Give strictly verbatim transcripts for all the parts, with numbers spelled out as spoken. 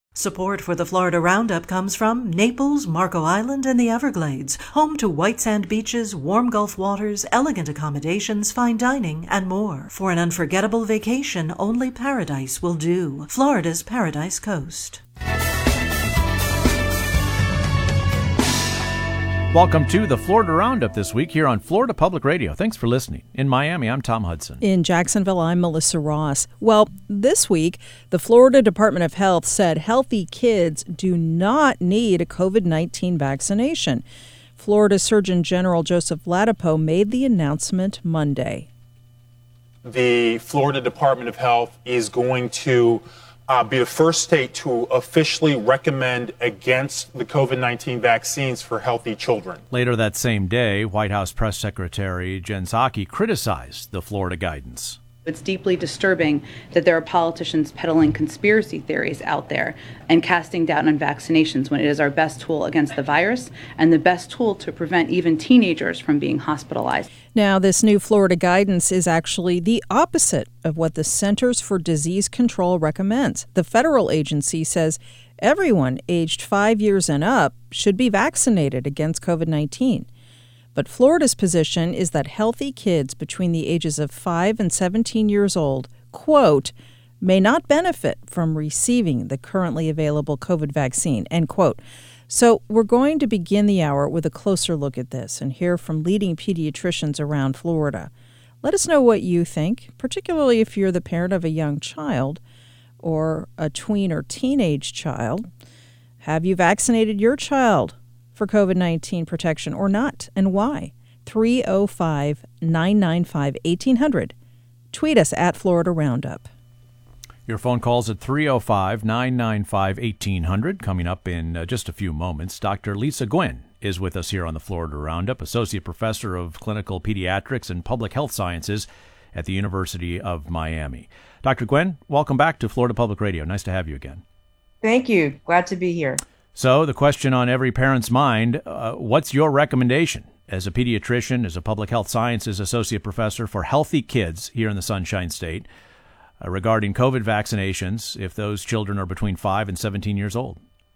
Support for the Florida Roundup comes from Naples, Marco Island, and the Everglades, home to white sand beaches, warm Gulf waters, elegant accommodations, fine dining, and more. For an unforgettable vacation, only paradise will do. Florida's Paradise Coast. Welcome to the Florida Roundup this week here on Florida Public Radio. Thanks for listening. In Miami, I'm Tom Hudson. In Jacksonville, I'm Melissa Ross. Well, this week, the Florida Department of Health said healthy kids do not need a covid nineteen vaccination. Florida Surgeon General Joseph Ladapo made the announcement Monday. The Florida Department of Health is going to Uh, be the first state to officially recommend against the covid nineteen vaccines for healthy children. Later that same day, White House Press Secretary Jen Psaki criticized the Florida guidance. It's deeply disturbing that there are politicians peddling conspiracy theories out there and casting doubt on vaccinations when it is our best tool against the virus and the best tool to prevent even teenagers from being hospitalized. Now, this new Florida guidance is actually the opposite of what the Centers for Disease Control recommends. The federal agency says everyone aged five years and up should be vaccinated against covid nineteen. But Florida's position is that healthy kids between the ages of five and seventeen years old, quote, may not benefit from receiving the currently available COVID vaccine, end quote. So we're going to begin the hour with a closer look at this and hear from leading pediatricians around Florida. Let us know what you think, particularly if you're the parent of a young child or a tween or teenage child. Have you vaccinated your child for covid nineteen protection or not, and why? three oh five, nine nine five, eighteen hundred. Tweet us at Florida Roundup. Your phone calls at three oh five, nine nine five, eighteen hundred. Coming up in uh, just a few moments, Doctor Lisa Gwynn is with us here on the Florida Roundup, Associate Professor of Clinical Pediatrics and Public Health Sciences at the University of Miami. Doctor Gwynn, welcome back to Florida Public Radio. Nice to have you again. Thank you. Glad to be here. So the question on every parent's mind, uh, what's your recommendation as a pediatrician, as a public health sciences associate professor for healthy kids here in the Sunshine State uh, regarding COVID vaccinations if those children are between five and seventeen years old?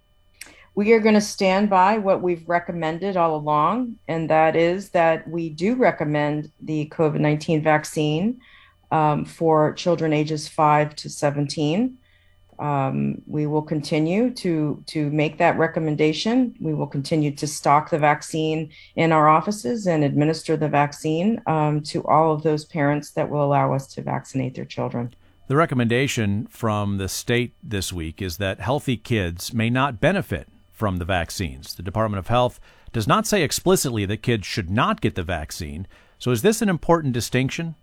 We are going to stand by what we've recommended all along, and that is that we do recommend the covid nineteen vaccine um, for children ages five to seventeen. Um, we will continue to to make that recommendation. We will continue to stock the vaccine in our offices and administer the vaccine um, to all of those parents that will allow us to vaccinate their children. The recommendation from the state this week is that healthy kids may not benefit from the vaccines. The Department of Health does not say explicitly that kids should not get the vaccine. So is this an important distinction?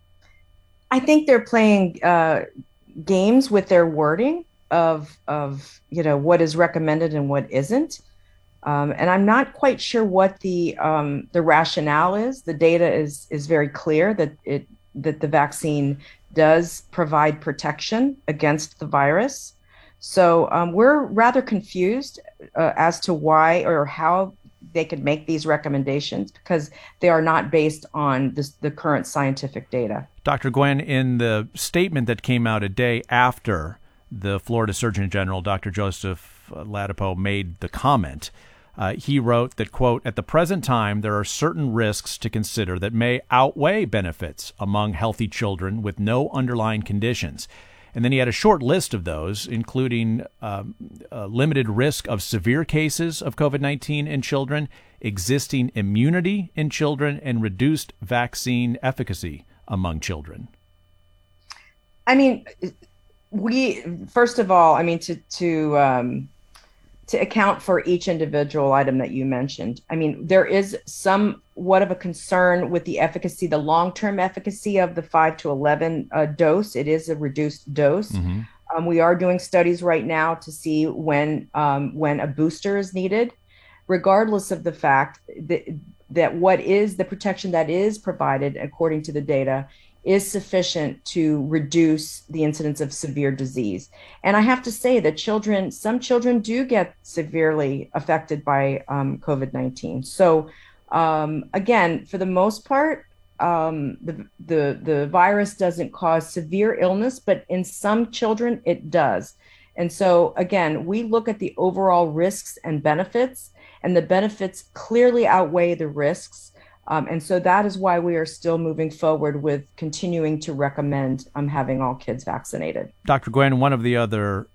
I think they're playing uh, games with their wording of of you know what is recommended and what isn't, um, and I'm not quite sure what the um, the rationale is. The data is is very clear that it that the vaccine does provide protection against the virus. So um, we're rather confused uh, as to why or how they could make these recommendations because they are not based on this, the current scientific data. Doctor Gwynn, in the statement that came out a day after the Florida Surgeon General, Doctor Joseph Ladapo, made the comment, uh, he wrote that, quote, at the present time, there are certain risks to consider that may outweigh benefits among healthy children with no underlying conditions. And then he had a short list of those, including um, a limited risk of severe cases of covid nineteen in children, existing immunity in children, and reduced vaccine efficacy among children. I mean, we, first of all, I mean, to, to, um, to account for each individual item that you mentioned, I mean, there is somewhat of a concern with the efficacy, the long-term efficacy of the five to eleven uh, dose. It is a reduced dose. Mm-hmm. Um, we are doing studies right now to see when um, when a booster is needed, regardless of the fact that, that what is the protection that is provided according to the data is sufficient to reduce the incidence of severe disease. And I have to say that children, some children do get severely affected by um, covid nineteen. So um, again, for the most part, um, the, the, the virus doesn't cause severe illness, but in some children it does. And so, again, we look at the overall risks and benefits, and the benefits clearly outweigh the risks. Um, and so that is why we are still moving forward with continuing to recommend um, having all kids vaccinated. Doctor Gwen, one of the other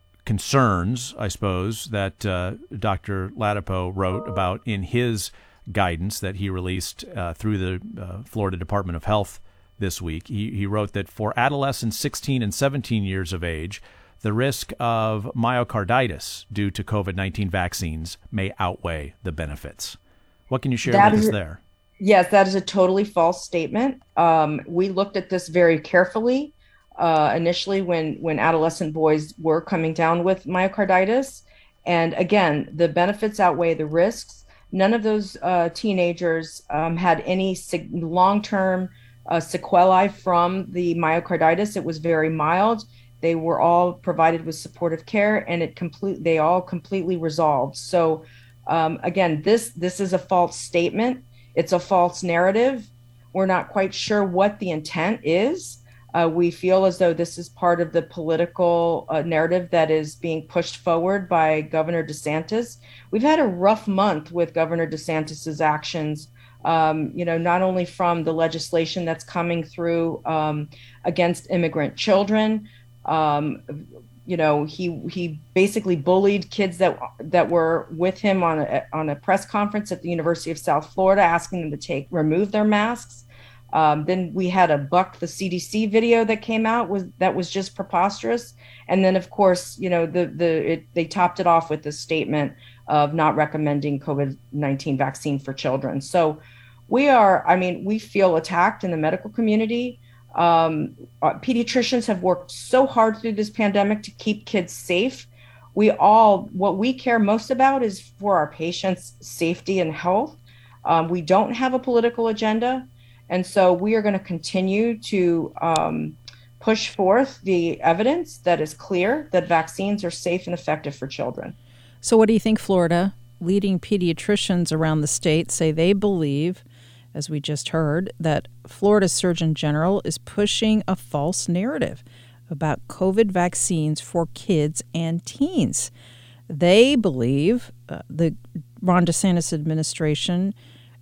concerns, I suppose, that uh, Doctor Ladapo wrote about in his guidance that he released uh, through the uh, Florida Department of Health this week, he, he wrote that for adolescents sixteen and seventeen years of age, the risk of myocarditis due to COVID nineteen vaccines may outweigh the benefits. What can you share That with is- us there? Yes, that is a totally false statement. Um, we looked at this very carefully uh, initially when, when adolescent boys were coming down with myocarditis. And again, the benefits outweigh the risks. None of those uh, teenagers um, had any sig- long-term uh, sequelae from the myocarditis. It was very mild. They were all provided with supportive care, and it complete. They all completely resolved. So um, again, this this is a false statement. It's a false narrative. We're not quite sure what the intent is. Uh, we feel as though this is part of the political uh, narrative that is being pushed forward by Governor DeSantis. We've had a rough month with Governor DeSantis's actions, um, you know, not only from the legislation that's coming through um, against immigrant children. Um, you know, he he basically bullied kids that that were with him on a on a press conference at the University of South Florida, asking them to take remove their masks. Um, then we had a Buck the C D C video that came out was that was just preposterous. And then, of course, you know, the the it, they topped it off with the statement of not recommending COVID nineteen vaccine for children. So we are, I mean, we feel attacked in the medical community. Um, pediatricians have worked so hard through this pandemic to keep kids safe. We all, what we care most about is for our patients' safety and health. Um, we don't have a political agenda. And so we are going to continue to um, push forth the evidence that is clear that vaccines are safe and effective for children. So what do you think, Florida? Leading pediatricians around the state say they believe, as we just heard, that Florida's Surgeon General is pushing a false narrative about COVID vaccines for kids and teens. They believe uh, the Ron DeSantis administration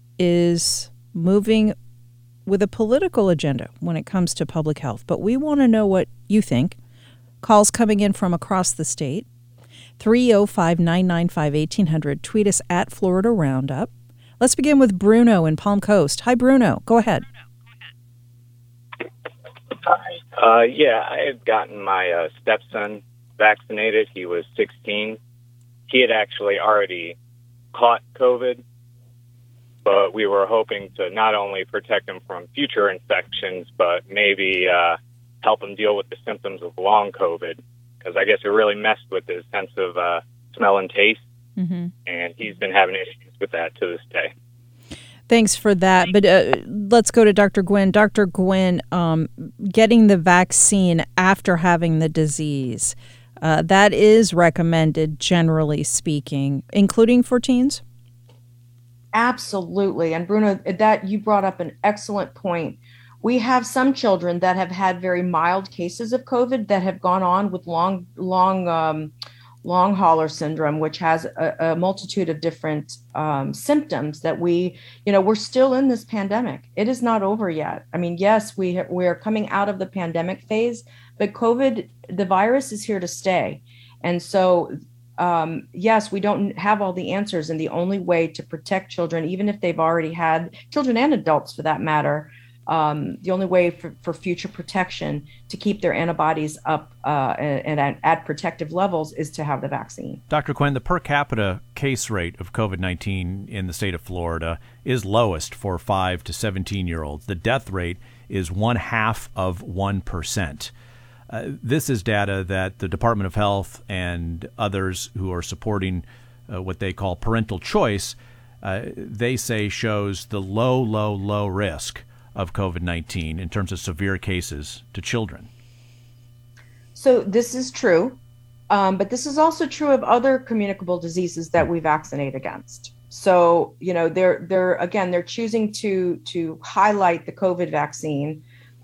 is moving with a political agenda when it comes to public health. But we want to know what you think. Calls coming in from across the state. three oh five, nine nine five, eighteen hundred. Tweet us at Florida Roundup. Let's begin with Bruno in Palm Coast. Hi, Bruno. Go ahead. Hi. Uh, yeah, I had gotten my uh, stepson vaccinated. He was sixteen. He had actually already caught COVID, but we were hoping to not only protect him from future infections, but maybe uh, help him deal with the symptoms of long COVID, because I guess it really messed with his sense of uh, smell and taste. Mm-hmm. And he's been having issues with that to this day. Thanks for that. But uh, let's go to Doctor Gwen. Doctor Gwen, um, getting the vaccine after having the disease, uh, that is recommended, generally speaking, including for teens? Absolutely. And Bruno, that you brought up an excellent point. We have some children that have had very mild cases of COVID that have gone on with long, long, um, long hauler syndrome, which has a, a multitude of different um, symptoms that we, you know, we're still in this pandemic. It is not over yet. I mean, yes, we we are coming out of the pandemic phase, but COVID, the virus is here to stay. And so, um, yes, we don't have all the answers. And the only way to protect children, even if they've already had, children and adults for that matter, Um, the only way for, for future protection to keep their antibodies up uh, and, and at protective levels is to have the vaccine. Doctor Quinn, the per capita case rate of COVID nineteen in the state of Florida is lowest for five to seventeen-year-olds. The death rate is one half of one percent. Uh, this is data that the Department of Health and others who are supporting uh, what they call parental choice, uh, they say shows the low, low, low risk of COVID nineteen in terms of severe cases to children. So this is true, um, but this is also true of other communicable diseases that we vaccinate against. So, you know, they're they're again, they're choosing to to highlight the COVID vaccine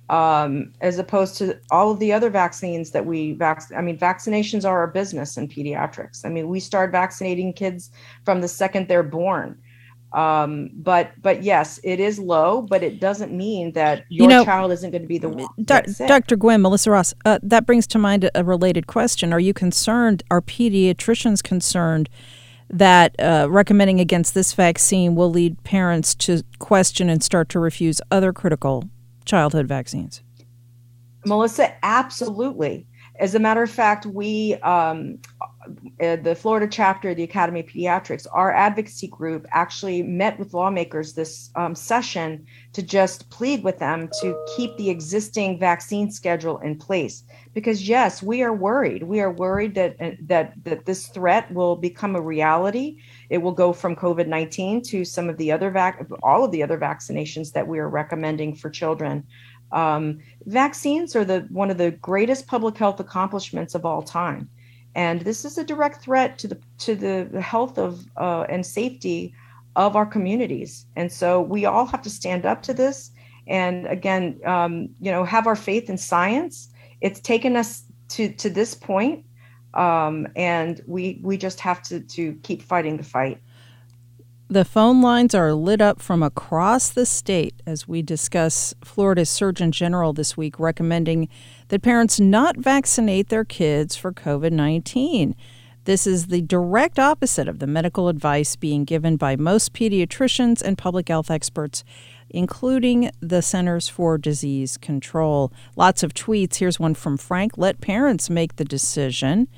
um, as opposed to all of the other vaccines that we vac- I mean, vaccinations are our business in pediatrics. I mean, we start vaccinating kids from the second they're born. Um, but but yes, it is low, but it doesn't mean that your you know, child isn't going to be the one. Do- Doctor Gwynn, Melissa Ross, uh, that brings to mind a related question. Are you concerned, are pediatricians concerned that uh, recommending against this vaccine will lead parents to question and start to refuse other critical childhood vaccines? Melissa, absolutely. As a matter of fact, we, um, uh, the Florida chapter of the Academy of Pediatrics, our advocacy group actually met with lawmakers this um, session to just plead with them to keep the existing vaccine schedule in place. Because yes, we are worried. We are worried that that that this threat will become a reality. It will go from COVID nineteen to some of the other vac, all of the other vaccinations that we are recommending for children. Um, vaccines are the one of the greatest public health accomplishments of all time, and this is a direct threat to the to the health of uh, and safety of our communities. And so we all have to stand up to this. And again, um, you know, have our faith in science. It's taken us to to this point, um, and we we just have to to keep fighting the fight. The phone lines are lit up from across the state as we discuss Florida's Surgeon General this week recommending that parents not vaccinate their kids for COVID nineteen. This is the direct opposite of the medical advice being given by most pediatricians and public health experts, including the Centers for Disease Control. Lots of tweets. Here's one from Frank. Let parents make the decision.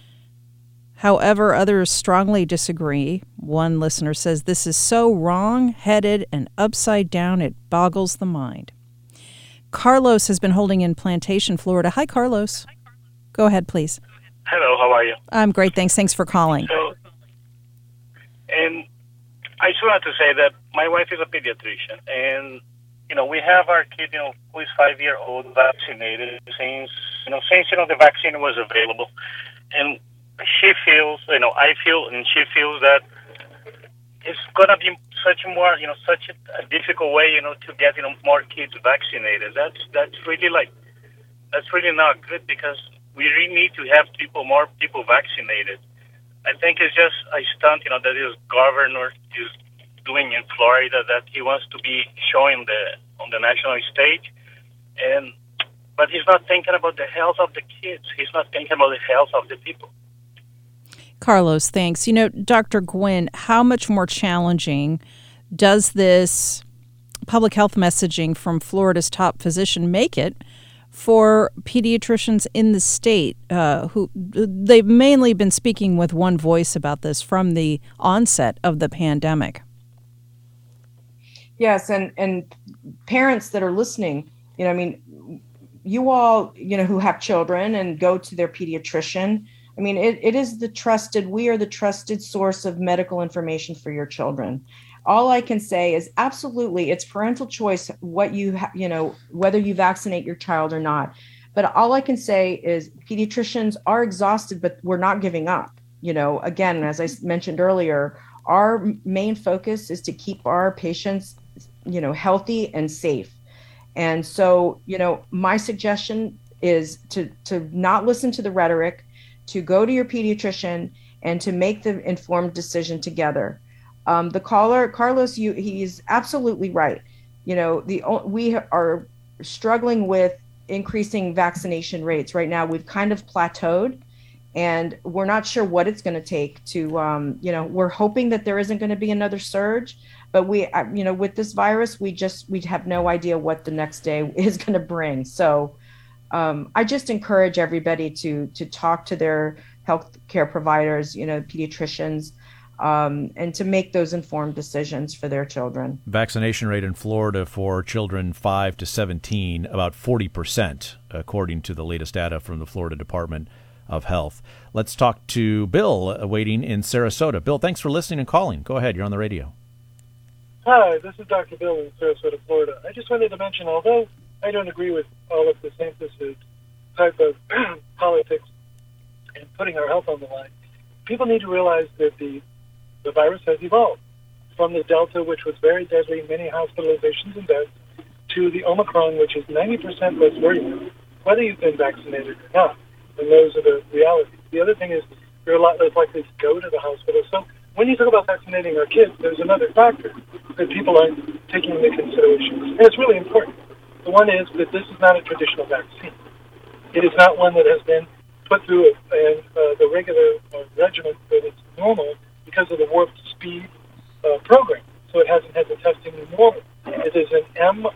However, others strongly disagree. One listener says, this is so wrong-headed and upside down, it boggles the mind. Carlos has been holding in Plantation, Florida. Hi, Carlos. Go ahead, please. Hello, how are you? I'm great, thanks. Thanks for calling. So, and I just wanted to say that my wife is a pediatrician, and, you know, we have our kid, you know, who is five-year-old vaccinated since, you know, since, you know, the vaccine was available. And she feels, you know, I feel, and she feels that it's going to be such a more, you know, such a, a difficult way, you know, to get, you know, more kids vaccinated. That's, that's really like, that's really not good, because we really need to have people, more people vaccinated. I think it's just a stunt, you know, that his governor is doing in Florida, that he wants to be showing the, on the national stage. And, but he's not thinking about the health of the kids. He's not thinking about the health of the people. Carlos, thanks. You know, Doctor Gwynn, how much more challenging does this public health messaging from Florida's top physician make it for pediatricians in the state uh, who they've mainly been speaking with one voice about this from the onset of the pandemic? Yes, and, and parents that are listening, you know, I mean, you all, you know, who have children and go to their pediatrician, I mean, it, it is the trusted, we are the trusted source of medical information for your children. All I can say is absolutely, it's parental choice what you, ha- you know, whether you vaccinate your child or not. But all I can say is pediatricians are exhausted, but we're not giving up. You know, again, as I mentioned earlier, our main focus is to keep our patients, you know, healthy and safe. And so, you know, my suggestion is to to not listen to the rhetoric, to go to your pediatrician and to make the informed decision together. Um, the caller, Carlos, you, he's absolutely right. You know, the we are struggling with increasing vaccination rates right now. We've kind of plateaued, and we're not sure what it's going to take to, um, you know, we're hoping that there isn't going to be another surge, but we, you know, with this virus, we just, we have no idea what the next day is going to bring. So um, I just encourage everybody to, to talk to their healthcare providers, you know, pediatricians, um, and to make those informed decisions for their children. Vaccination rate in Florida for children five to seventeen, about forty percent, according to the latest data from the Florida Department of Health. Let's talk to Bill, uh, waiting in Sarasota. Bill, thanks for listening and calling. Go ahead. You're on the radio. Hi, this is Doctor Bill in Sarasota, Florida. I just wanted to mention, although I don't agree with all of DeSantis' type of politics and putting our health on the line, people need to realize that the, the virus has evolved from the Delta, which was very deadly, many hospitalizations and deaths, to the Omicron, which is ninety percent less virulent, whether you've been vaccinated or not. And those are the realities. The other thing is you're a lot less likely to go to the hospital. So when you talk about vaccinating our kids, there's another factor that people aren't taking into consideration. And it's really important. The one is that this is not a traditional vaccine. It is not one that has been put through a, and, uh, the regular uh, regimen that is normal because of the warp speed uh, program. So it hasn't had the testing normal. It is an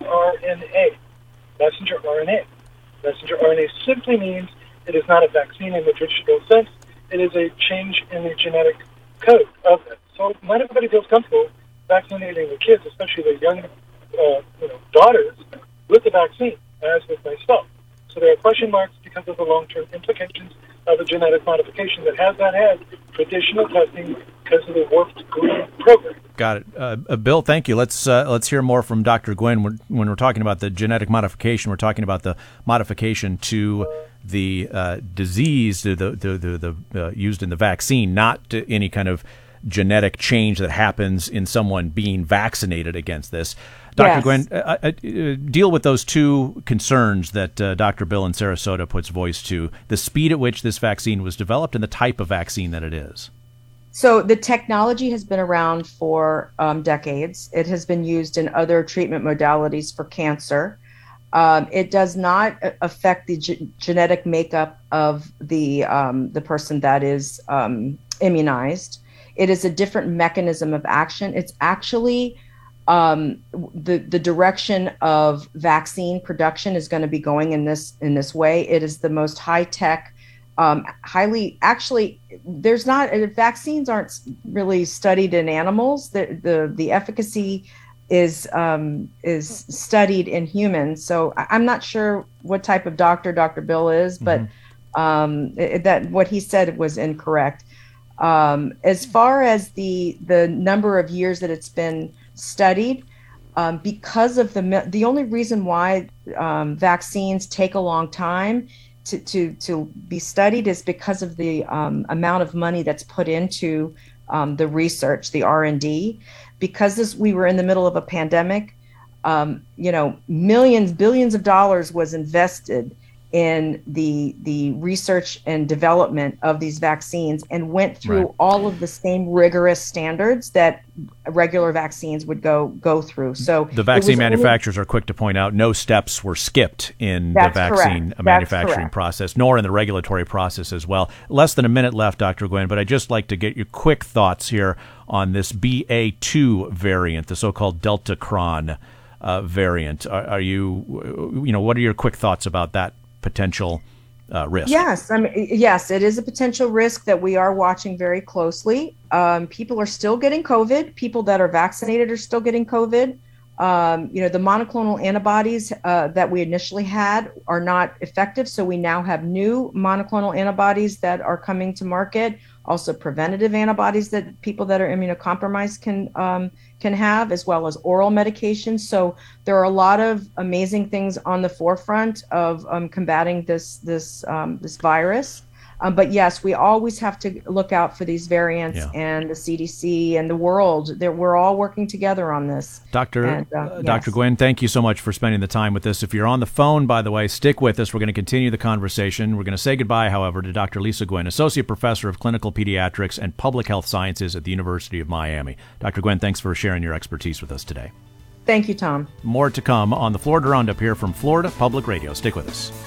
mRNA, messenger R N A. Messenger R N A simply means it is not a vaccine in the traditional sense. It is a change in the genetic code of it. So not everybody feels comfortable vaccinating their kids, especially their young uh, you know, daughters, with the vaccine, as with myself. So there are question marks because of the long-term implications of a genetic modification that has not had traditional testing because of the warped green program. Got it. Uh, uh, Bill, thank you. Let's uh, let's hear more from Doctor Gwynn. When, when we're talking about the genetic modification, we're talking about the modification to the uh, disease, the the the, the uh, used in the vaccine, not to any kind of genetic change that happens in someone being vaccinated against this. Doctor Yes. Gwynn, uh, uh, deal with those two concerns that uh, Doctor Bill in Sarasota puts voice to: the speed at which this vaccine was developed and the type of vaccine that it is. So the technology has been around for um, decades. It has been used in other treatment modalities for cancer. Um, it does not affect the ge- genetic makeup of the um, the person that is um, immunized. It is a different mechanism of action. It's actually um, the the direction of vaccine production is going to be going in this in this way. It is the most high tech. Um, highly, actually, there's not, vaccines aren't really studied in animals. The the, the efficacy is um, is studied in humans. So I'm not sure what type of doctor Doctor Bill is, but mm-hmm. um, it, that what he said was incorrect. Um, as far as the the number of years that it's been studied, um, because of the the only reason why um, vaccines take a long time To, to to be studied is because of the um, amount of money that's put into um, the research, the R and D. Because this, we were in the middle of a pandemic, um, you know, millions, billions of dollars was invested in the the research and development of these vaccines, and went through right. all of the same rigorous standards that regular vaccines would go go through. So the vaccine manufacturers only, are quick to point out no steps were skipped in the vaccine correct. manufacturing process, nor in the regulatory process as well. Less than a minute left, Doctor Gwynn, but I'd just like to get your quick thoughts here on this B A two variant, the so-called Deltacron uh, variant. Are, are you, you know, what are your quick thoughts about that potential uh, risk? Yes, I mean, yes, it is a potential risk that we are watching very closely. Um, people are still getting COVID. People that are vaccinated are still getting COVID. Um, you know, the monoclonal antibodies uh, that we initially had are not effective. So we now have new monoclonal antibodies that are coming to market. Also preventative antibodies that people that are immunocompromised can um, can have, as well as oral medications. So there are a lot of amazing things on the forefront of um, combating this this um, this virus. Um, but yes, we always have to look out for these variants, yeah. and the C D C and the world. That we're all working together on this. Doctor And, uh, uh, yes. Doctor Gwynn, thank you so much for spending the time with us. If you're on the phone, by the way, stick with us. We're going to continue the conversation. We're going to say goodbye, however, to Doctor Lisa Gwynn, Associate Professor of Clinical Pediatrics and Public Health Sciences at the University of Miami. Doctor Gwynn, thanks for sharing your expertise with us today. Thank you, Tom. More to come on the Florida Roundup here from Florida Public Radio. Stick with us.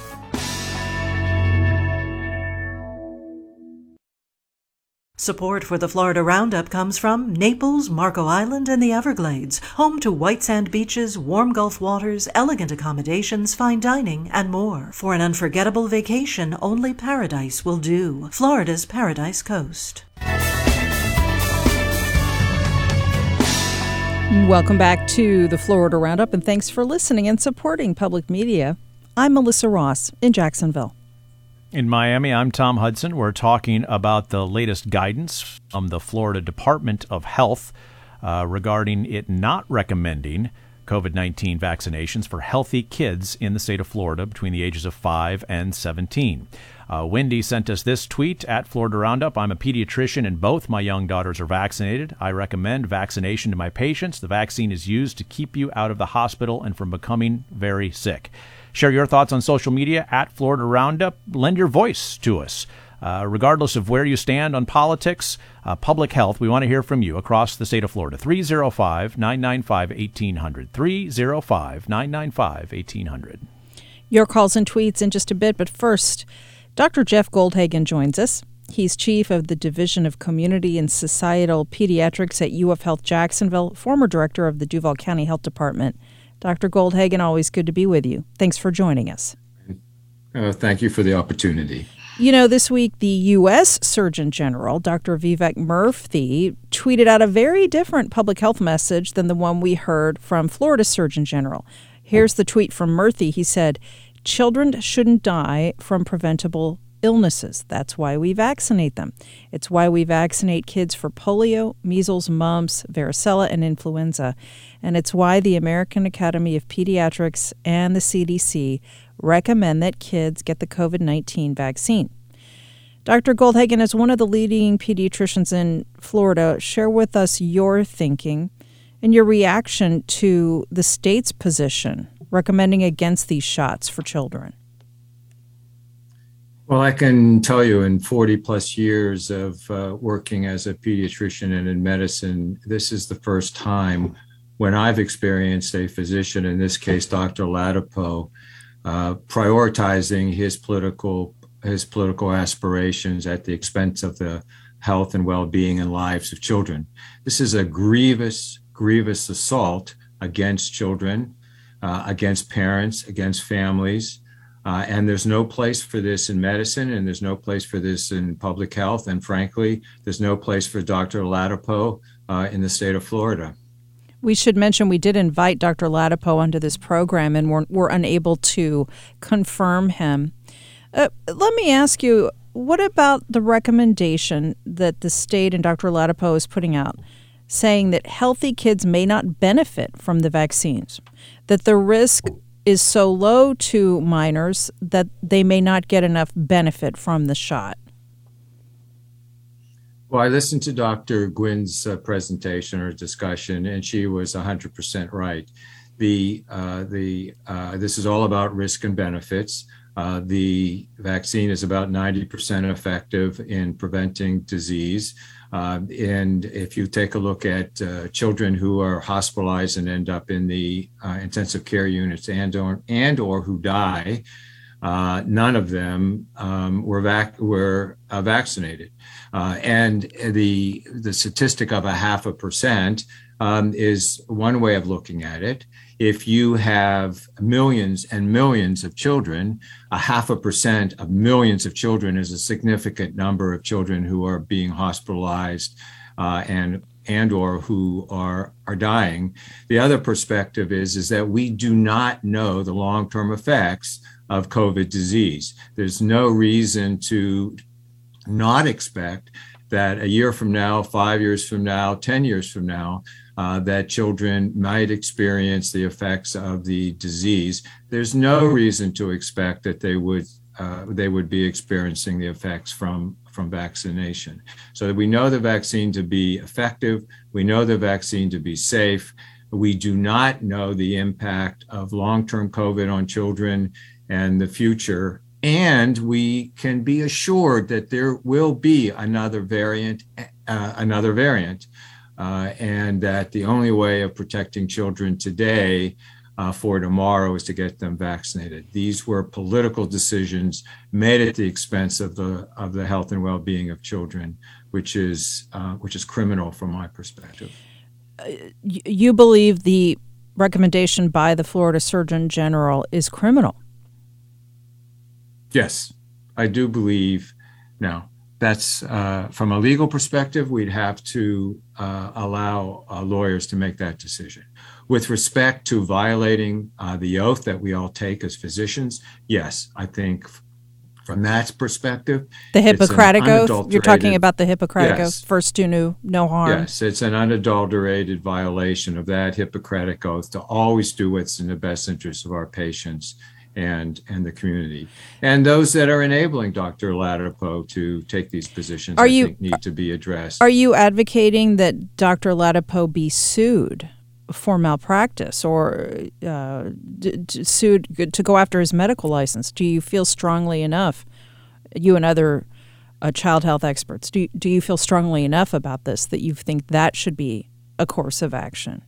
Support for the Florida Roundup comes from Naples, Marco Island, and the Everglades, home to white sand beaches, warm Gulf waters, elegant accommodations, fine dining, and more. For an unforgettable vacation, only paradise will do. Florida's Paradise Coast. Welcome back to the Florida Roundup, and thanks for listening and supporting public media. I'm Melissa Ross in Jacksonville. In Miami, I'm Tom Hudson. We're talking about the latest guidance from the Florida Department of Health uh, regarding it not recommending COVID nineteen vaccinations for healthy kids in the state of Florida between the ages of five and seventeen. Uh, Wendy sent us this tweet at Florida Roundup. I'm a pediatrician and both my young daughters are vaccinated. I recommend vaccination to my patients. The vaccine is used to keep you out of the hospital and from becoming very sick. Share your thoughts on social media at Florida Roundup. Lend your voice to us. Uh, regardless of where you stand on politics, uh, public health, we want to hear from you across the state of Florida. three oh five, nine nine five, one eight hundred. three oh five, nine nine five, one eight hundred. Your calls and tweets in just a bit, but first, Doctor Jeff Goldhagen joins us. He's chief of the Division of Community and Societal Pediatrics at U F Health Jacksonville, former director of the Duval County Health Department. Doctor Goldhagen, always good to be with you. Thanks for joining us. Uh, thank you for the opportunity. You know, this week, the U S Surgeon General, Doctor Vivek Murthy, tweeted out a very different public health message than the one we heard from Florida Surgeon General. Here's the tweet from Murthy. He said, "Children shouldn't die from preventable illnesses. That's why we vaccinate them. It's why we vaccinate kids for polio, measles, mumps, varicella, and influenza. And it's why the American Academy of Pediatrics and the C D C recommend that kids get the COVID nineteen vaccine." Doctor Goldhagen, as one of the leading pediatricians in Florida, share with us your thinking and your reaction to the state's position recommending against these shots for children. Well, I can tell you in forty plus years of uh, working as a pediatrician and in medicine, this is the first time when I've experienced a physician, in this case, Doctor Ladapo, uh, prioritizing his political his political aspirations at the expense of the health and well-being and lives of children. This is a grievous, grievous assault against children, uh, against parents, against families. Uh, and there's no place for this in medicine, and there's no place for this in public health. And frankly, there's no place for Doctor Ladapo uh, in the state of Florida. We should mention we did invite Doctor Ladapo onto this program, and we're, we're unable to confirm him. Uh, let me ask you, what about the recommendation that the state and Doctor Ladapo is putting out, saying that healthy kids may not benefit from the vaccines, that the risk is so low to minors that they may not get enough benefit from the shot? Well, I listened to Doctor Gwyn's uh, presentation or discussion, and she was one hundred percent right. The uh, the uh, this is all about risk and benefits. Uh, the vaccine is about ninety percent effective in preventing disease. Uh, and if you take a look at uh, children who are hospitalized and end up in the uh, intensive care units and or, and or who die, uh, none of them um, were vac- were uh, vaccinated. Uh, and the the statistic of a half a percent um, is one way of looking at it. If you have millions and millions of children, a half a percent of millions of children is a significant number of children who are being hospitalized uh, and and or who are are dying. The other perspective is, is that we do not know the long-term effects of COVID disease. There's no reason to not expect that a year from now, five years from now, ten years from now, Uh, that children might experience the effects of the disease. There's no reason to expect that they would uh, they would be experiencing the effects from from vaccination. So that we know the vaccine to be effective, we know the vaccine to be safe. We do not know the impact of long-term COVID on children and the future. And we can be assured that there will be another variant, uh, another variant. Uh, and that the only way of protecting children today uh, for tomorrow is to get them vaccinated. These were political decisions made at the expense of the of the health and well-being of children, which is uh, which is criminal from my perspective. Uh, you believe the recommendation by the Florida Surgeon General is criminal? Yes, I do believe. Now, that's uh, from a legal perspective, we'd have to uh, allow uh, lawyers to make that decision. With respect to violating uh, the oath that we all take as physicians, yes, I think from that perspective, the Hippocratic Oath. You're talking about the Hippocratic yes, Oath. First do no, no harm. Yes, it's an unadulterated violation of that Hippocratic Oath to always do what's in the best interest of our patients and and the community, and those that are enabling Doctor Ladapo to take these positions. Are I you, think need to be addressed. Are you advocating that Doctor Ladapo be sued for malpractice or uh, d- d- sued to go after his medical license? Do you feel strongly enough, you and other uh, child health experts, do you, do you feel strongly enough about this that you think that should be a course of action?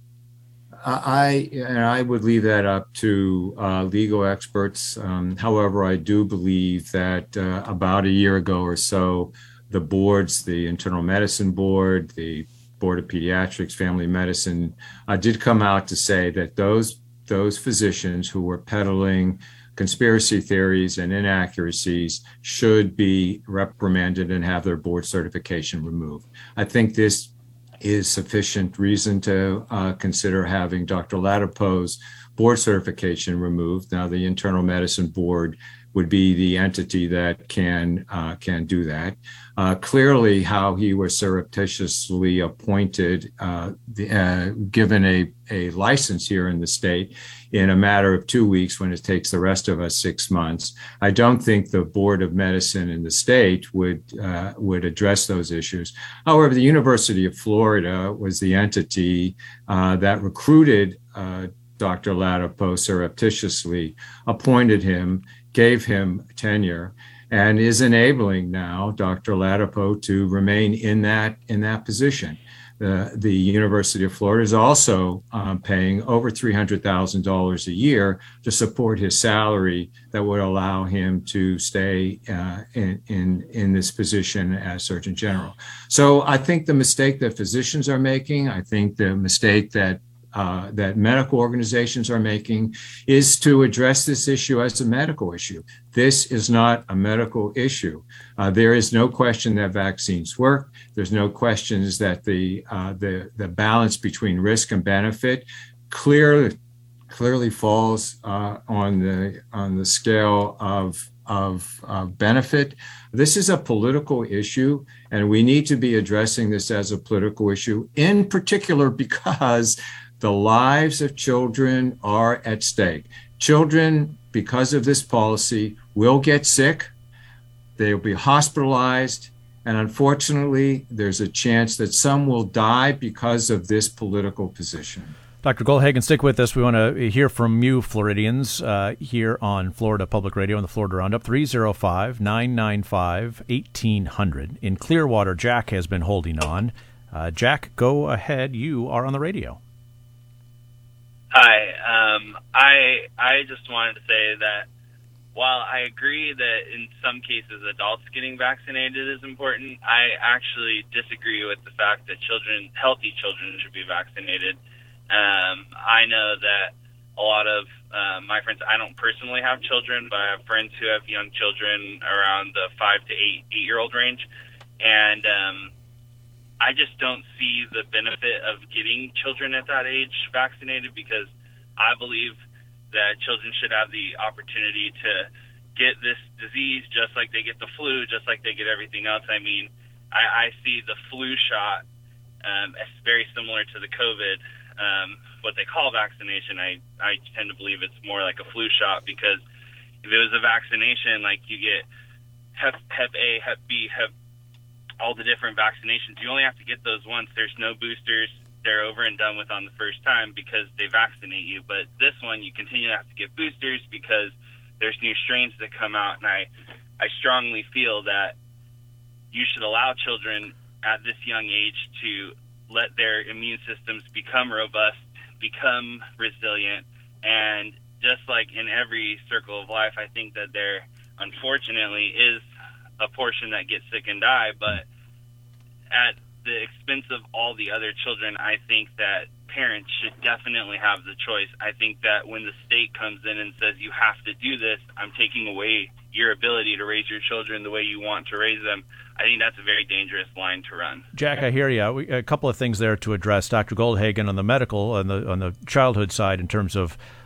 I and I would leave that up to uh, legal experts. Um, however, I do believe that uh, about a year ago or so, the boards, the Internal Medicine Board, the Board of Pediatrics, Family Medicine, uh, did come out to say that those those physicians who were peddling conspiracy theories and inaccuracies should be reprimanded and have their board certification removed. I think this is sufficient reason to uh, consider having Doctor Ladapo's board certification removed. Now, the Internal Medicine Board would be the entity that can uh, can do that. Uh, clearly, how he was surreptitiously appointed, uh, the, uh, given a, a license here in the state in a matter of two weeks when it takes the rest of us six months. I don't think the Board of Medicine in the state would uh, would address those issues. However, the University of Florida was the entity uh, that recruited uh, Doctor Ladapo surreptitiously, appointed him, gave him tenure, and is enabling now Doctor Ladapo to remain in that in that position. The, the University of Florida is also um, paying over three hundred thousand dollars a year to support his salary that would allow him to stay uh, in, in, in this position as Surgeon General. So I think the mistake that physicians are making, I think the mistake that Uh, that medical organizations are making is to address this issue as a medical issue. This is not a medical issue. Uh, there is no question that vaccines work. There's no questions that the uh, the the balance between risk and benefit clearly clearly falls uh, on the on the scale of of uh, benefit. This is a political issue, and we need to be addressing this as a political issue, in particular because the lives of children are at stake. Children, because of this policy, will get sick. They'll be hospitalized. And unfortunately, there's a chance that some will die because of this political position. Doctor Goldhagen, stick with us. We want to hear from you, Floridians, uh, here on Florida Public Radio on the Florida Roundup. three oh five, nine nine five, eighteen hundred. In Clearwater, Jack has been holding on. Uh, Jack, go ahead. You are on the radio. Hi. Um, I I just wanted to say that while I agree that in some cases adults getting vaccinated is important, I actually disagree with the fact that children, healthy children, should be vaccinated. Um, I know that a lot of uh, my friends, I don't personally have children, but I have friends who have young children around the five to eight, eight-year-old range, and um, I just don't see the benefit of getting children at that age vaccinated, because I believe that children should have the opportunity to get this disease just like they get the flu, just like they get everything else. I mean, I, I see the flu shot um, as very similar to the COVID, um, what they call vaccination. I, I tend to believe it's more like a flu shot, because if it was a vaccination, like you get Hep, Hep A, Hep B, Hep, all the different vaccinations, you only have to get those once. There's no boosters. They're over and done with on the first time because they vaccinate you. But this one, you continue to have to get boosters because there's new strains that come out. And I, I strongly feel that you should allow children at this young age to let their immune systems become robust, become resilient. And just like in every circle of life, I think that there, unfortunately, is a portion that gets sick and die. But at the expense of all the other children, I think that parents should definitely have the choice. I think that when the state comes in and says you have to do this, I'm taking away your ability to raise your children the way you want to raise them. I think that's a very dangerous line to run. Jack, I hear you. We, a couple of things there to address. Doctor Goldhagen on the medical, on the on the childhood side, in terms of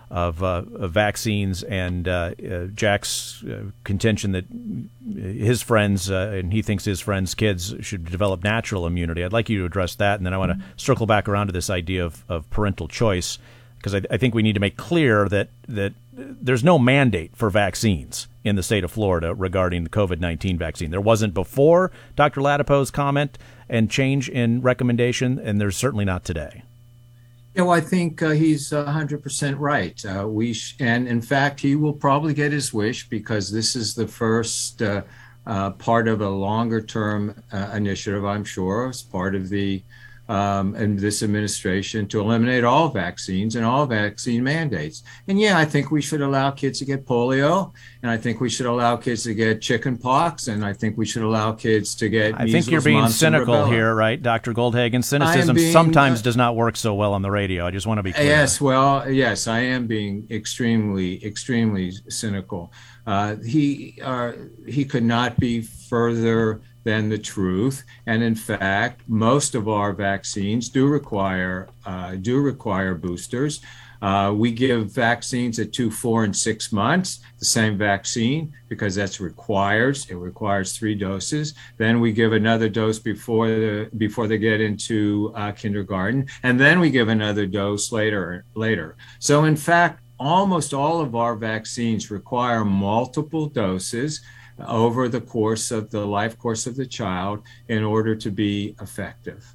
of, uh, of vaccines and uh, uh, Jack's uh, contention that his friends uh, and he thinks his friends' kids should develop natural immunity. I'd like you to address that, and then I want to circle back around to this idea of, of parental choice, because I, I think we need to make clear that that there's no mandate for vaccines in the state of Florida regarding the COVID nineteen vaccine. There wasn't before Doctor Ladapo's comment and change in recommendation, and there's certainly not today. Yeah, well, I think uh, he's one hundred percent right. Uh, we sh- and in fact, he will probably get his wish, because this is the first uh, uh, part of a longer-term uh, initiative, I'm sure, as part of the um, and this administration to eliminate all vaccines and all vaccine mandates. And yeah, I think we should allow kids to get polio, and I think we should allow kids to get chicken pox, and I think we should allow kids to get I measles, think you're being mumps, cynical here, right, Doctor Goldhagen? Cynicism being, sometimes uh, does not work so well on the radio. I just want to be clear. Yes, well, yes, I am being extremely, extremely cynical. Uh, he uh, he could not be further than the truth. And in fact, most of our vaccines do require uh, do require boosters. Uh, we give vaccines at two, four, and six months, the same vaccine, because that's required. It requires three doses. Then we give another dose before the before they get into uh, kindergarten, and then we give another dose later. Later. So in fact, almost all of our vaccines require multiple doses over the course of the life course of the child in order to be effective.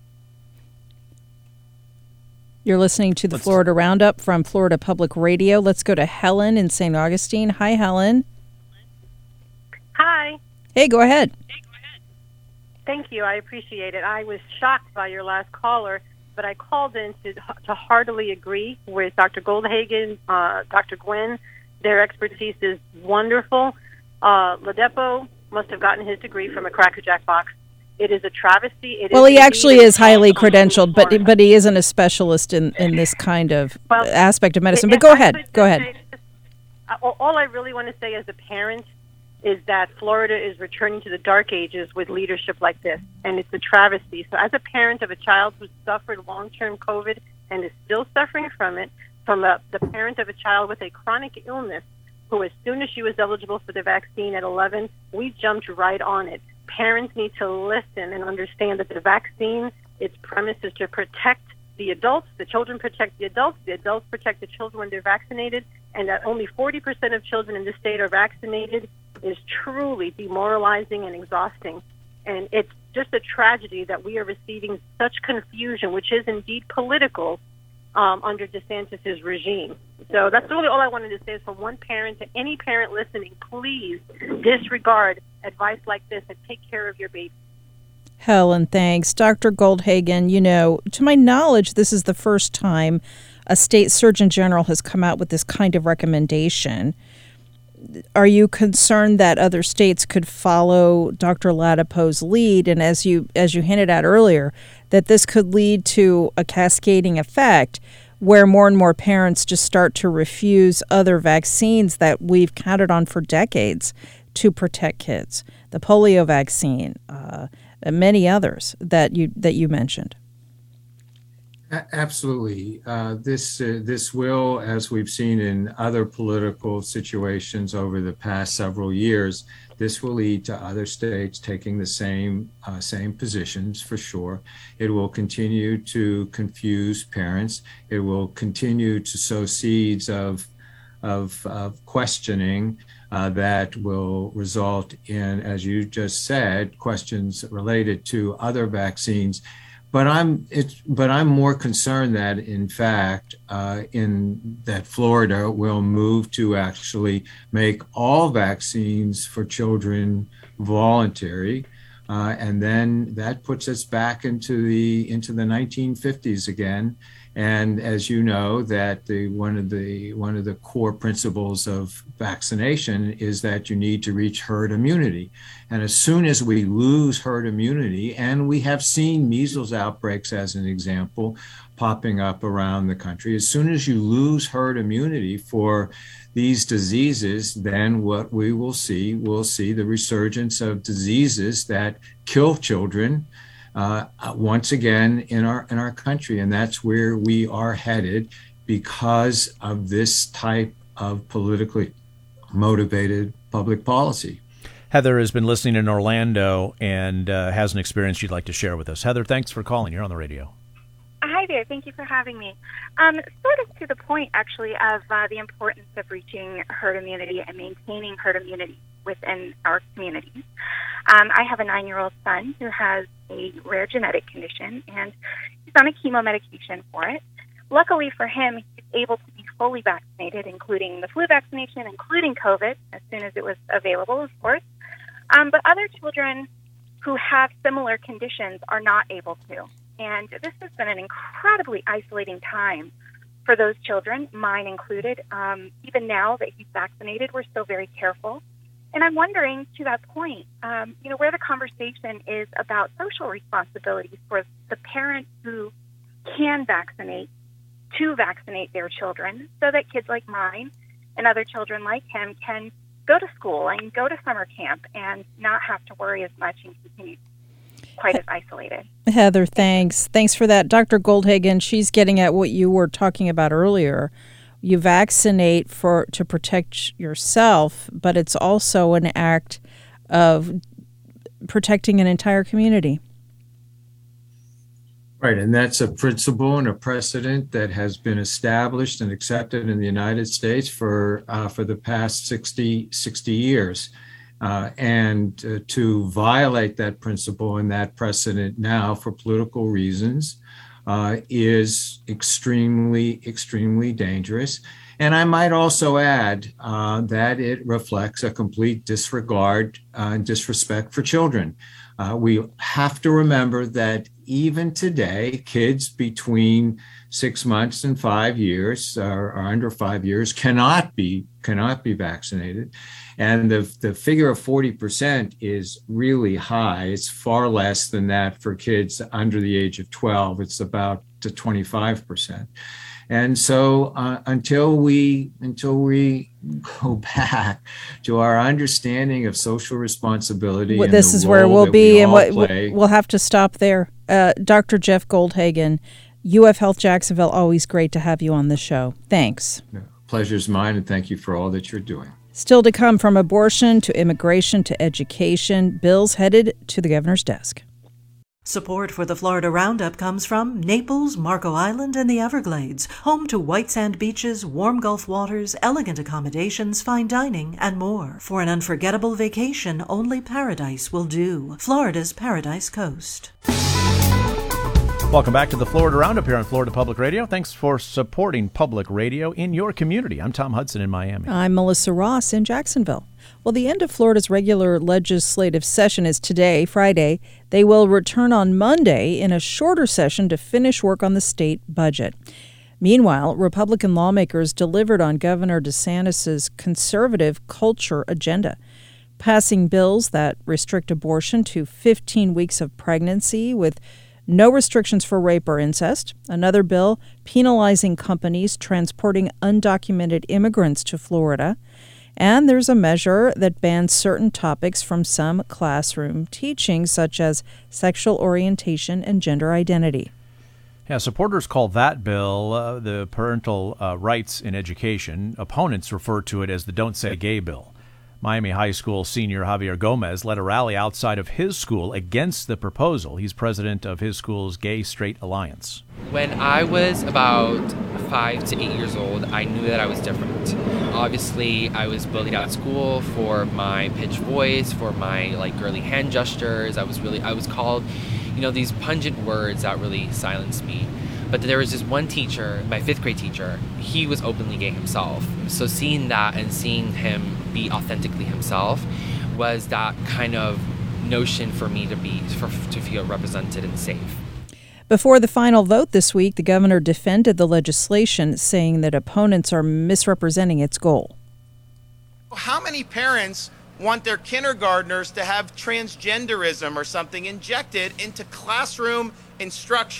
You're listening to the Let's Florida Roundup from Florida Public Radio. Let's go to Helen in Saint Augustine. Hi, Helen. Hi. Hey, go ahead. Hey, go ahead. Thank you. I appreciate it. I was shocked by your last caller, but I called in to, to heartily agree with Doctor Goldhagen, uh, Doctor Gwynn. Their expertise is wonderful. Uh, Ladapo must have gotten his degree from a Cracker Jack box. It is a travesty. It well, is he actually is highly credentialed, but Florida. but he isn't a specialist in, in this kind of well, aspect of medicine. But go ahead. Go ahead. Say, all I really want to say as a parent is that Florida is returning to the dark ages with leadership like this, and it's a travesty. So as a parent of a child who suffered long-term COVID and is still suffering from it, from a, the parent of a child with a chronic illness, who as soon as she was eligible for the vaccine at eleven, we jumped right on it. Parents need to listen and understand that the vaccine, its premise is to protect the adults, the children protect the adults, the adults protect the children when they're vaccinated, and that only forty percent of children in the state are vaccinated is truly demoralizing and exhausting. And it's just a tragedy that we are receiving such confusion, which is indeed political, Um, under DeSantis' regime. So that's really all I wanted to say is from one parent to any parent listening, please disregard advice like this and take care of your baby. Helen, thanks. Doctor Goldhagen, you know, to my knowledge, this is the first time a state surgeon general has come out with this kind of recommendation. Are you concerned that other states could follow Doctor Ladapo's lead? And as you as you hinted at earlier, that this could lead to a cascading effect where more and more parents just start to refuse other vaccines that we've counted on for decades to protect kids, the polio vaccine, uh, and many others that you that you mentioned. Absolutely. Uh, this uh, this will, as we've seen in other political situations over the past several years, this will lead to other states taking the same uh, same positions for sure. It will continue to confuse parents. It will continue to sow seeds of of, of questioning uh, that will result in, as you just said, questions related to other vaccines. But I'm it's but I'm more concerned that in fact uh, in that Florida will move to actually make all vaccines for children voluntary, uh, and then that puts us back into the into the nineteen fifties again. And as you know, that the one of the one of the core principles of vaccination is that you need to reach herd immunity. And as soon as we lose herd immunity, and we have seen measles outbreaks as an example popping up around the country, as soon as you lose herd immunity for these diseases, then what we will see, we'll see the resurgence of diseases that kill children Uh, once again in our in our country, and that's where we are headed. because of this type of politically motivated public policy. Heather has been listening in Orlando and uh, has an experience she'd like to share with us. Heather, thanks for calling. You're on the radio. Hi there. Thank you for having me. Um, sort of to the point, actually, of uh, the importance of reaching herd immunity and maintaining herd immunity within our communities. Um, I have a nine-year-old son who has a rare genetic condition, and he's on a chemo medication for it. Luckily for him, he's able to be fully vaccinated, including the flu vaccination, including COVID, as soon as it was available, of course. Um, but other children who have similar conditions are not able to. And this has been an incredibly isolating time for those children, mine included. Um, even now that he's vaccinated, we're still very careful. And I'm wondering, to that point, um, you know, where the conversation is about social responsibilities for the parents who can vaccinate to vaccinate their children so that kids like mine and other children like him can go to school and go to summer camp and not have to worry as much and continue quite as isolated. Heather, thanks. Thanks for that. Doctor Goldhagen, she's getting at what you were talking about earlier. You vaccinate for to protect yourself, but it's also an act of protecting an entire community. Right, and that's a principle and a precedent that has been established and accepted in the United States for uh, for the past sixty, sixty years. Uh, and uh, to violate that principle and that precedent now for political reasons uh, is extremely, extremely dangerous. And I might also add uh, that it reflects a complete disregard uh, and disrespect for children. Uh, we have to remember that even today, kids between six months and five years, or, or under five years, cannot be cannot be vaccinated, and the the figure of forty percent is really high. It's far less than that for kids under the age of twelve. It's about to twenty-five percent. And so uh, until we until we go back to our understanding of social responsibility, well, and this the is where role we'll that be, we and all what play. we'll have to stop there. Uh, Doctor Jeff Goldhagen, U F Health Jacksonville, always great to have you on the show. Thanks. Pleasure's mine, and thank you for all that you're doing. Still to come, from abortion to immigration to education, bills headed to the governor's desk. Support for the Florida Roundup comes from Naples, Marco Island, and the Everglades, home to white sand beaches, warm Gulf waters, elegant accommodations, fine dining, and more. For an unforgettable vacation, only paradise will do. Florida's Paradise Coast. Welcome back to the Florida Roundup here on Florida Public Radio. Thanks for supporting public radio in your community. I'm Tom Hudson in Miami. I'm Melissa Ross in Jacksonville. Well, the end of Florida's regular legislative session is today, Friday. They will return on Monday in a shorter session to finish work on the state budget. Meanwhile, Republican lawmakers delivered on Governor DeSantis' conservative culture agenda, passing bills that restrict abortion to fifteen weeks of pregnancy with no restrictions for rape or incest. Another bill penalizing companies transporting undocumented immigrants to Florida. And there's a measure that bans certain topics from some classroom teaching, such as sexual orientation and gender identity. Yeah, supporters call that bill uh, the Parental uh, Rights in Education. Opponents refer to it as the Don't Say Gay bill. Miami High School senior Javier Gomez led a rally outside of his school against the proposal. He's president of his school's Gay Straight Alliance. When I was about five to eight years old, I knew that I was different. Obviously, I was bullied at school for my pitched voice, for my like girly hand gestures. I was really, I was called, you know, these pungent words that really silenced me. But there was this one teacher, my fifth grade teacher, he was openly gay himself. So seeing that and seeing him be authentically himself was that kind of notion for me to be, for, to feel represented and safe. Before the final vote this week, the governor defended the legislation, saying that opponents are misrepresenting its goal. How many parents want their kindergartners to have transgenderism or something injected into classroom instruction?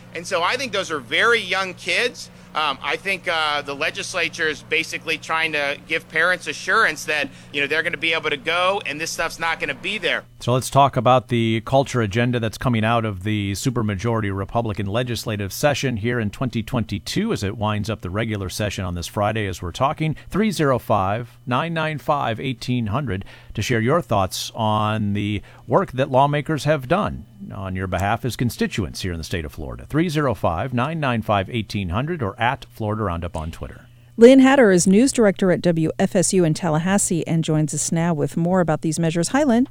And so I think those are very young kids. Um, I think uh, the legislature is basically trying to give parents assurance that, you know, they're going to be able to go and this stuff's not going to be there. So let's talk about the culture agenda that's coming out of the supermajority Republican legislative session here in twenty twenty-two as it winds up the regular session on this Friday as we're talking. three oh five, nine nine five, eighteen hundred to share your thoughts on the work that lawmakers have done on your behalf as constituents here in the state of Florida. three oh five, nine nine five, eighteen hundred or at Florida Roundup on Twitter. Lynn Hatter is news director at W F S U in Tallahassee and joins us now with more about these measures. Hi, Lynn.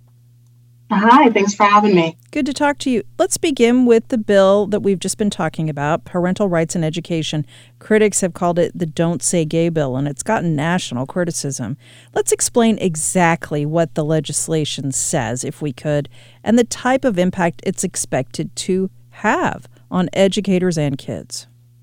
Hi, thanks for having me. Good to talk to you. Let's begin with the bill that we've just been talking about, parental rights in education. Critics have called it the Don't Say Gay bill, and it's gotten national criticism. Let's explain exactly what the legislation says, if we could, and the type of impact it's expected to have on educators and kids.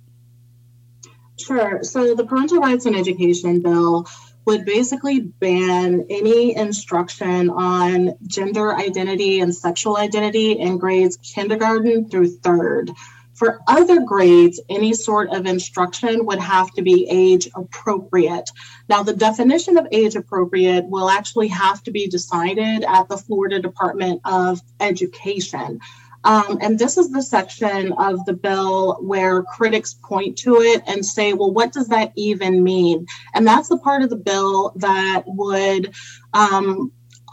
Sure. So the parental rights in education bill would basically ban any instruction on gender identity and sexual identity in grades kindergarten through third. For other grades, any sort of instruction would have to be age appropriate. Now, the definition of age appropriate will actually have to be decided at the Florida Department of Education. Um, and this is the section of the bill where critics point to it and say, well, what does that even mean? And that's the part of the bill that would um,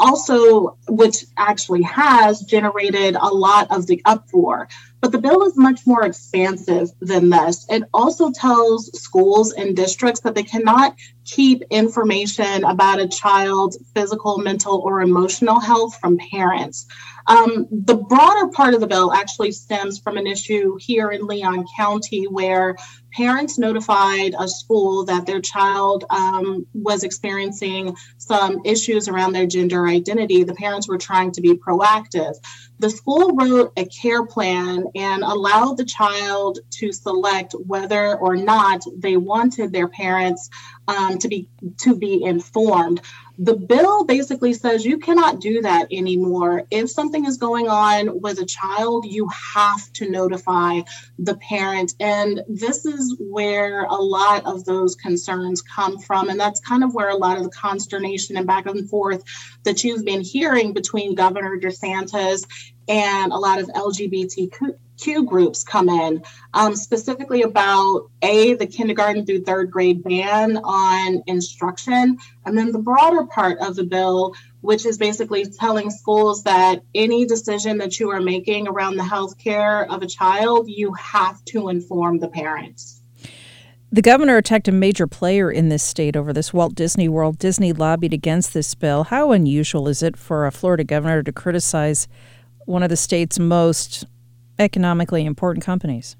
also, which actually has generated a lot of the uproar. But the bill is much more expansive than this. It also tells schools and districts that they cannot keep information about a child's physical, mental, or emotional health from parents. Um, the broader part of the bill actually stems from an issue here in Leon County where parents notified a school that their child um, was experiencing some issues around their gender identity. The parents were trying to be proactive. The school wrote a care plan and allowed the child to select whether or not they wanted their parents um, to be to be informed. The bill basically says you cannot do that anymore. If something is going on with a child, you have to notify the parent. And this is where a lot of those concerns come from. And that's kind of where a lot of the consternation and back and forth that you've been hearing between Governor DeSantis and a lot of L G B T Q groups come in, um, specifically about A, the kindergarten through third grade ban on instruction, and then the broader part of the bill, which is basically telling schools that any decision that you are making around the health care of a child, you have to inform the parents. The governor attacked a major player in this state over this, Walt Disney World. Disney lobbied against this bill. How unusual is it for a Florida governor to criticize one of the state's most economically important companies?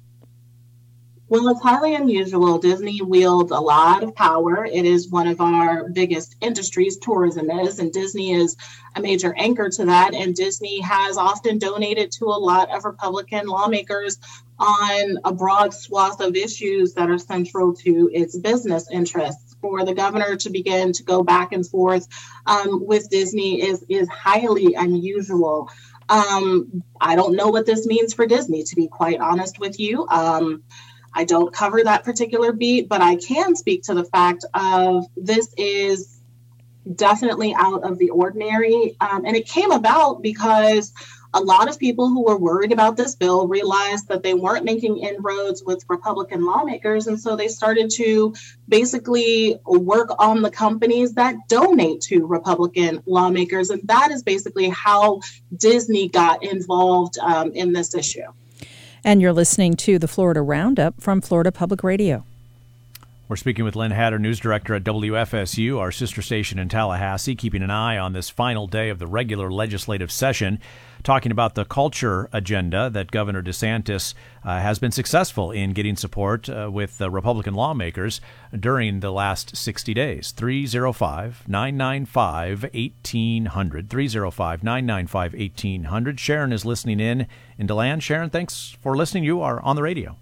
Well, it's highly unusual. Disney wields a lot of power. It is one of our biggest industries, tourism is, and Disney is a major anchor to that. And Disney has often donated to a lot of Republican lawmakers on a broad swath of issues that are central to its business interests. For the governor to begin to go back and forth um, with Disney is, is highly unusual. Um, I don't know what this means for Disney, to be quite honest with you. Um, I don't cover that particular beat, but I can speak to the fact of this is definitely out of the ordinary. Um, and it came about because a lot of people who were worried about this bill realized that they weren't making inroads with Republican lawmakers. And so they started to basically work on the companies that donate to Republican lawmakers. And that is basically how Disney got involved um, in this issue. And you're listening to the Florida Roundup from Florida Public Radio. We're speaking with Lynn Hatter, news director at W F S U, our sister station in Tallahassee, keeping an eye on this final day of the regular legislative session, talking about the culture agenda that Governor DeSantis uh, has been successful in getting support uh, with uh, Republican lawmakers during the last sixty days. three oh five, nine nine five, eighteen hundred. three oh five, nine nine five, eighteen hundred. Sharon is listening in in DeLand. Sharon, thanks for listening. You are on the radio.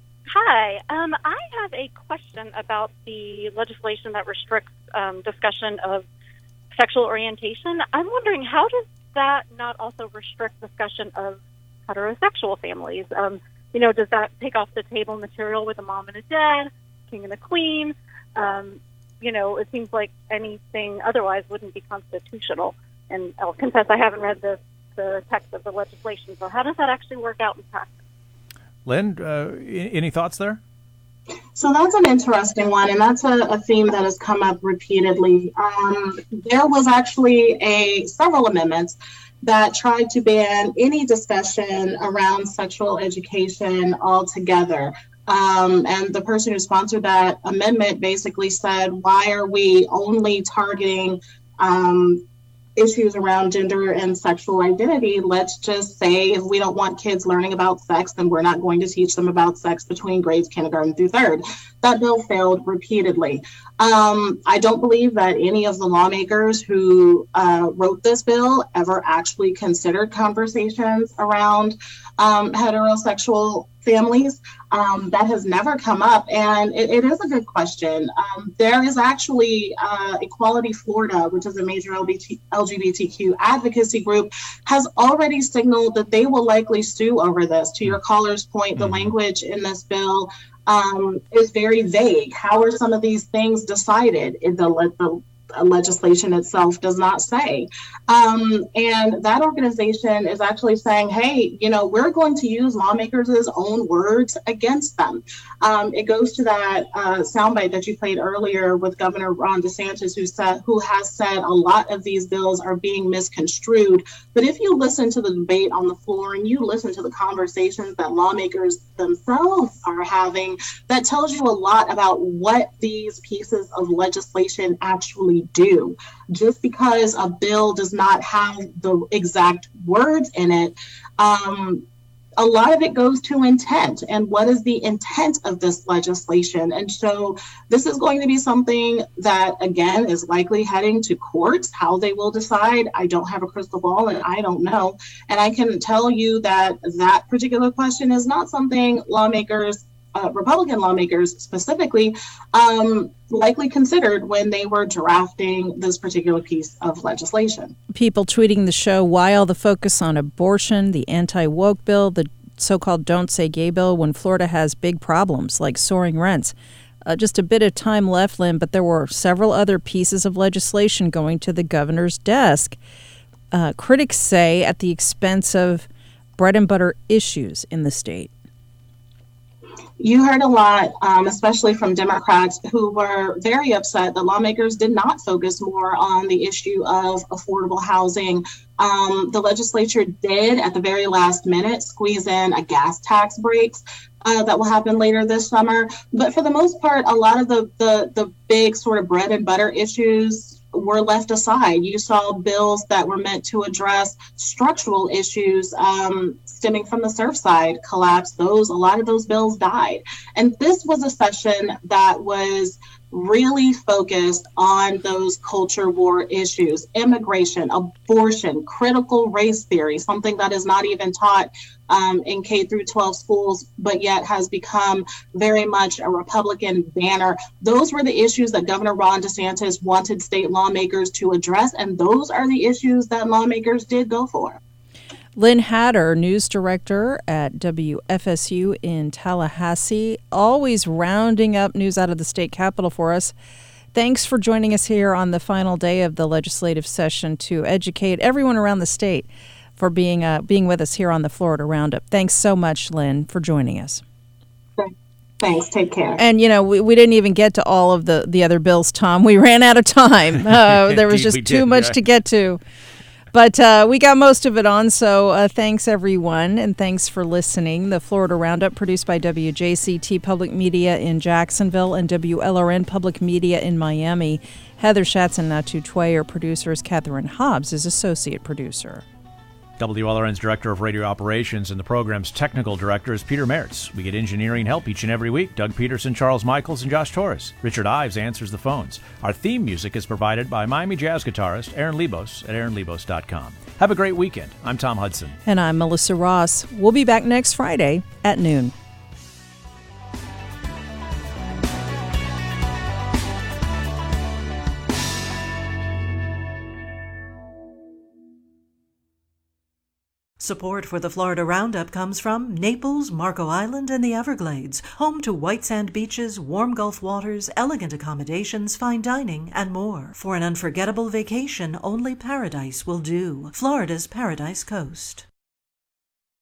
Hi. Um, I have a question about the legislation that restricts um, discussion of sexual orientation. I'm wondering, how does that not also restrict discussion of heterosexual families? Um, you know, does that take off the table material with a mom and a dad, king and a queen? Um, you know, it seems like anything otherwise wouldn't be constitutional. And I'll confess I haven't read the, the text of the legislation. So how does that actually work out in practice? Lynn, uh, any thoughts there? So that's an interesting one, and that's a, a theme that has come up repeatedly. Um, there was actually a several amendments that tried to ban any discussion around sexual education altogether. Um, and the person who sponsored that amendment basically said, why are we only targeting um, issues around gender and sexual identity? Let's just say if we don't want kids learning about sex, then we're not going to teach them about sex between grades kindergarten through third. That bill failed repeatedly. Um, I don't believe that any of the lawmakers who uh, wrote this bill ever actually considered conversations around um, heterosexual families. Um, that has never come up, and it, it is a good question. Um, there is actually uh, Equality Florida, which is a major L G B T Q advocacy group, has already signaled that they will likely sue over this. To your caller's point, the language in this bill um, is very vague. How are some of these things decided? In the, the legislation itself does not say. Um, and that organization is actually saying, hey, you know, we're going to use lawmakers' own words against them. Um, it goes to that uh, soundbite that you played earlier with Governor Ron DeSantis, who said, who has said a lot of these bills are being misconstrued. But if you listen to the debate on the floor and you listen to the conversations that lawmakers themselves are having, that tells you a lot about what these pieces of legislation actually do. Just because a bill does not have the exact words in it, um, a lot of it goes to intent and what is the intent of this legislation. And so this is going to be something that, again, is likely heading to courts. How they will decide, I don't have a crystal ball and I don't know. And I can tell you that that particular question is not something lawmakers Uh, Republican lawmakers specifically um, likely considered when they were drafting this particular piece of legislation. People tweeting the show, why all the focus on abortion, the anti-woke bill, the so-called Don't Say Gay bill, when Florida has big problems like soaring rents? Uh, just a bit of time left, Lynn, but there were several other pieces of legislation going to the governor's desk. Uh, critics say at the expense of bread and butter issues in the state. You heard a lot, um, especially from Democrats, who were very upset that lawmakers did not focus more on the issue of affordable housing. Um, the legislature did, at the very last minute, squeeze in a gas tax breaks uh, that will happen later this summer. But for the most part, a lot of the, the, the big sort of bread and butter issues were left aside. You saw bills that were meant to address structural issues um, stemming from the Surfside collapse. Those, a lot of those bills died. And this was a session that was really focused on those culture war issues: immigration, abortion, critical race theory, something that is not even taught um, in K through twelve schools, but yet has become very much a Republican banner. Those were the issues that Governor Ron DeSantis wanted state lawmakers to address, and those are the issues that lawmakers did go for. Lynn Hatter, news director at W F S U in Tallahassee, always rounding up news out of the state capitol for us. Thanks for joining us here on the final day of the legislative session to educate everyone around the state, for being uh, being with us here on the Florida Roundup. Thanks so much, Lynn, for joining us. Thanks. Take care. And, you know, we, we didn't even get to all of the, the other bills, Tom. We ran out of time. Uh, there was just too did, much yeah. to get to. But uh, we got most of it on, so uh, thanks, everyone, and thanks for listening. The Florida Roundup, produced by W J C T Public Media in Jacksonville and W L R N Public Media in Miami. Heather Schatz and Natu Tway are producers. Catherine Hobbs is associate producer. W L R N's Director of Radio Operations and the program's technical director is Peter Mertz. We get engineering help each and every week. Doug Peterson, Charles Michaels, and Josh Torres. Richard Ives answers the phones. Our theme music is provided by Miami jazz guitarist Aaron Lebos at aaron lebos dot com. Have a great weekend. I'm Tom Hudson. And I'm Melissa Ross. We'll be back next Friday at noon. Support for the Florida Roundup comes from Naples, Marco Island, and the Everglades, home to white sand beaches, warm Gulf waters, elegant accommodations, fine dining, and more. For an unforgettable vacation, only paradise will do. Florida's Paradise Coast.